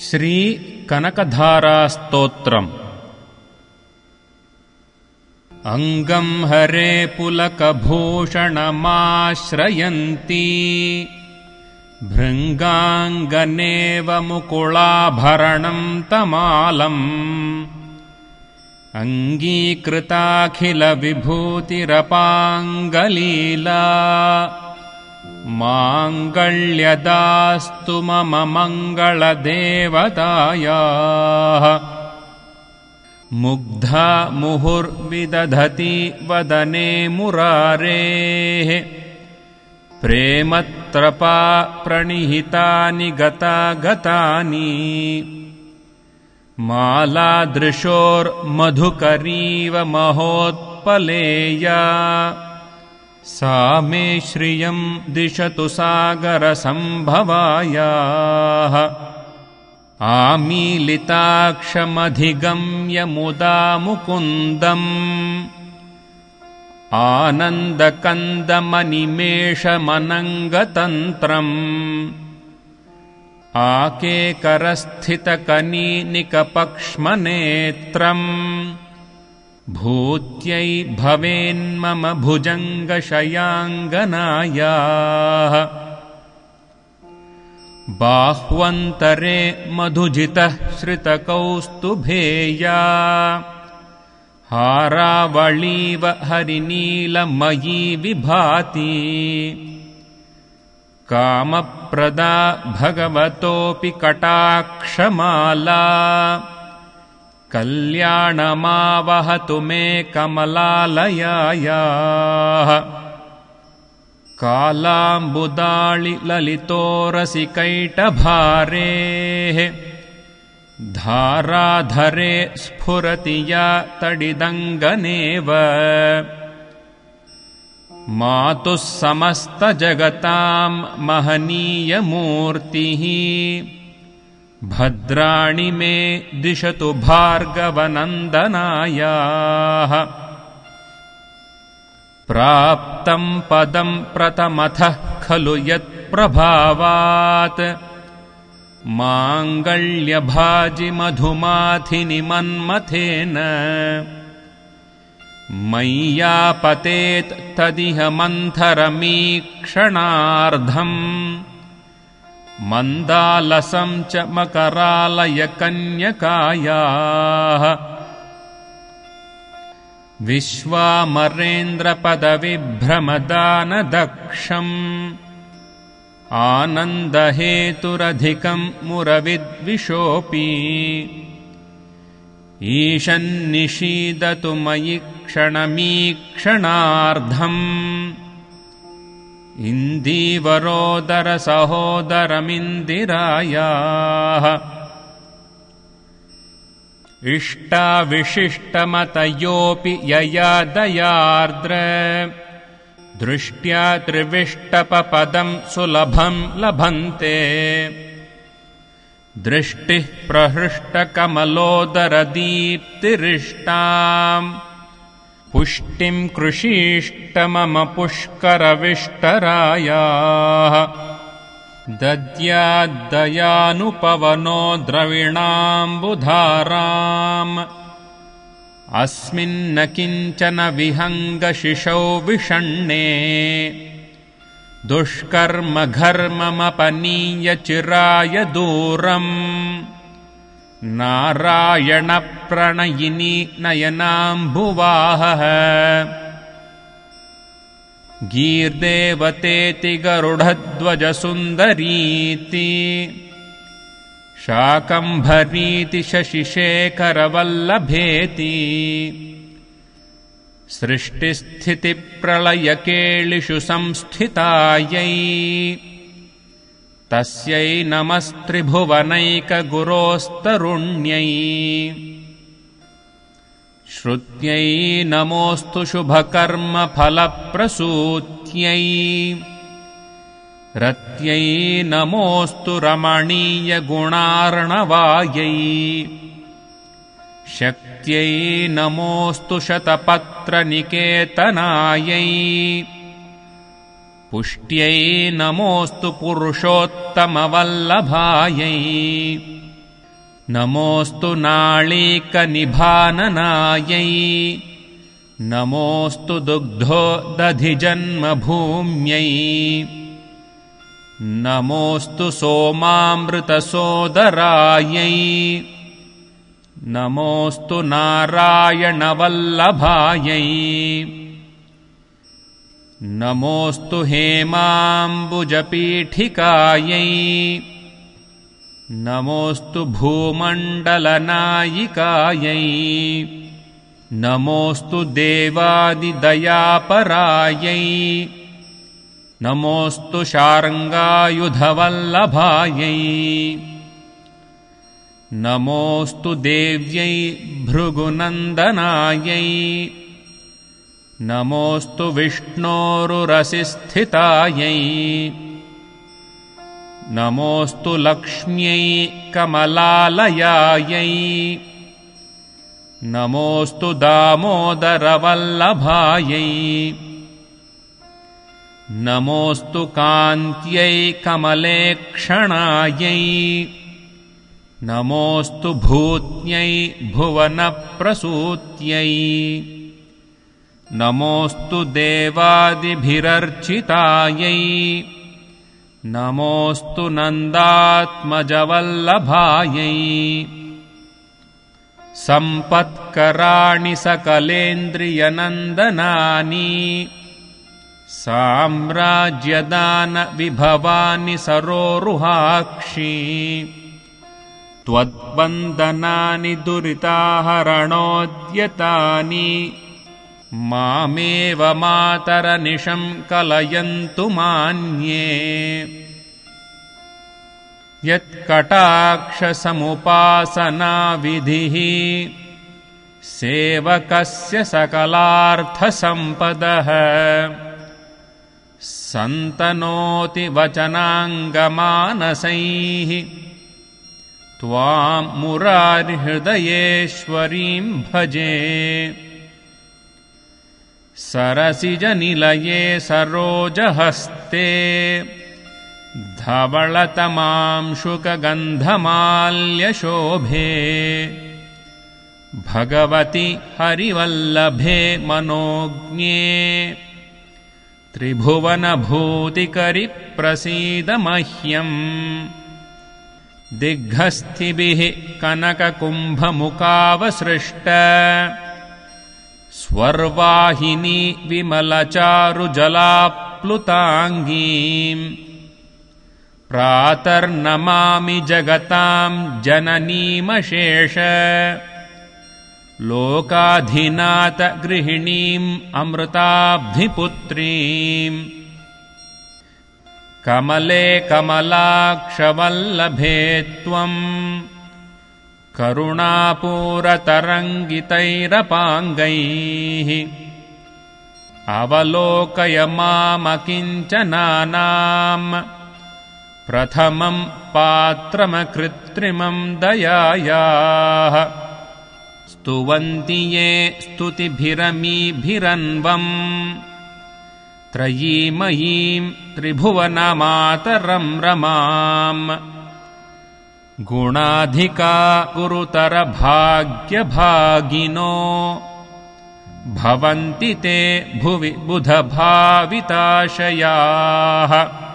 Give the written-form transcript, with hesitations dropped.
श्री कनकधारास्तोत्रम्। अंगं हरे पुलकभूषणमाश्रयन्ती भृङ्गाङ्गनेव मुकुलाभरणं तमालम् अङ्गीकृताखिलविभूतिरपाङ्गलीला माङ्गल्यदास्तु मम मङ्गलदेवतायाः। मुग्धा मुहुर्विदधति वदने मुरारेः प्रेमत्रपा प्रणिहितानि गतागतानि मालादृशोर्मधुकरीव महोत्पलेया सा मे श्रियं दिशतु सागरसम्भवायाः। आमीलिताक्षमधिगम्य मुदा मुकुन्दम् आनन्दकन्दमनिमेषमनङ्गतन्त्रम् आकेकरस्थितकनीनिकपक्ष्मनेत्रम् भूत्यै भवेन्मम भुजङ्गशयाङ्गनायाः। बाह्वन्तरे मधुजितः श्रितकौस्तुभेया हारावळीव हरिनीलमयी विभाति कामप्रदा भगवतोऽपि कटाक्षमाला कल्याणमावहतु मे कमलालयायाः। कालाम्बुदाळिललितोरसिकैटभारेः धाराधरे स्फुरति या तडिदङ्गनेव मातुः समस्तजगतां महनीयमूर्तिः भद्राणि मे दिशतु भार्गवनन्दनायाः। प्राप्तं पदं प्रथमतः खलु यत्प्रभावात् माङ्गल्यभाजिमधुमाथिनि मन्मथेन मय्यापतेत् तदिह मन्थरमीक्षणार्धम् मन्दालसं च मकरालयकन्यकायाः। विश्वामरेन्द्रपदविभ्रमदानदक्षम् आनन्दहेतुरधिकं मुरविद्विषोऽपि ईशन्निषीदतु मयि क्षणमीक्षणार्धम् इन्दीवरोदरसहोदरमिन्दिरायाः। इष्टाविशिष्टमतयोऽपि यया दयार्द्र दृष्ट्या त्रिविष्टपपदं सुलभं लभन्ते दृष्टिः प्रहृष्टकमलोदरदीप्तिरिष्टाम् पुष्टिं कृषीष्ट मम पुष्करविष्टरायाः। दद्याद्दयानुपवनो द्रविणाम्बुधाराम् अस्मिन्न किञ्चन विहङ्गशिशौ विषण्णे दुष्कर्मघर्ममपनीय चिराय दूरम् नारायणप्रणयिनी नयनाम्बुवाहः। गीर्देवतेति गरुडध्वजसुन्दरीति शाकम्भरीति शशिशेखरवल्लभेति सृष्टिस्थितिप्रलयकेलिषु संस्थितायै तस्यै नमस्त्रिभुवनैकगुरोस्तरुण्यै। श्रुत्यै नमोऽस्तु शुभकर्मफलप्रसूत्यै रत्यै नमोऽस्तु रमणीयगुणार्णवायै। शक्त्यै नमोऽस्तु शतपत्रनिकेतनायै पुष्ट्यै नमोऽस्तु पुरुषोत्तमवल्लभायै। नमोऽस्तु नाळीकनिभाननायै नमोऽस्तु दुग्धोदधिजन्मभूम्यै नमोऽस्तु सोमामृतसोदरायै नमोऽस्तु नारायणवल्लभायै नमोऽस्तु हेमाम्बुजपीठिकायै नमोऽस्तु भूमण्डलनायिकायै नमोऽस्तु देवादिदयापरायै नमोऽस्तु शार्ङ्गायुधवल्लभायै नमोऽस्तु देव्यै भृगुनन्दनायै नमोऽस्तु विष्णोरुरसिस्थितायै नमोऽस्तु लक्ष्म्यै कमलालयायै नमोऽस्तु दामोदरवल्लभायै नमोऽस्तु कान्त्यै कमलेक्षणायै नमोऽस्तु भूत्यै भुवनप्रसूत्यै नमोऽस्तु देवादिभिरर्चितायै नमोऽस्तु नन्दात्मजवल्लभायै सम्पत्कराणि सकलेन्द्रियनन्दनानि साम्राज्यदानविभवानि सरोरुहाक्षी त्वद्वन्दनानि दुरिताहरणोद्यतानि मामेव मातरनिशं कलयन्तु मान्ये यत्कटाक्षसमुपासनाविधिः सेवकस्य सकलार्थसम्पदः सन्तनोति वचनाङ्गमानसैः त्वां मुरारिहृदयेश्वरीं भजे सरसिजनिलये सरोजहस्ते धवळतमांशुकगन्धमाल्यशोभे भगवति हरिवल्लभे मनोज्ञे त्रिभुवनभूतिकरि प्रसीद मह्यम् दिग्गस्थिभिः कनककुम्भमुखावसृष्ट स्वर्वाहिनी विमलचारुजलाप्लुताङ्गीम् प्रातर्नमामि जगतां जननीमशेष लोकाधिनाथ गृहिणीम् अमृताब्धिपुत्रीम् कमले कमलाक्षवल्लभे त्वम् करुणापूरतरङ्गितैरपाङ्गैः अवलोकय मामकिञ्चनानाम् प्रथमं पात्रमकृत्रिमं दयायाः स्तुवन्ति ये स्तुतिभिरमीभिरन्वम् त्रयीमयीं त्रिभुवनमातरं रमाम् गुणाधिका गुरुतरभाग्यभागिनो भवन्ति ते भुवि बुधभाविताशयाः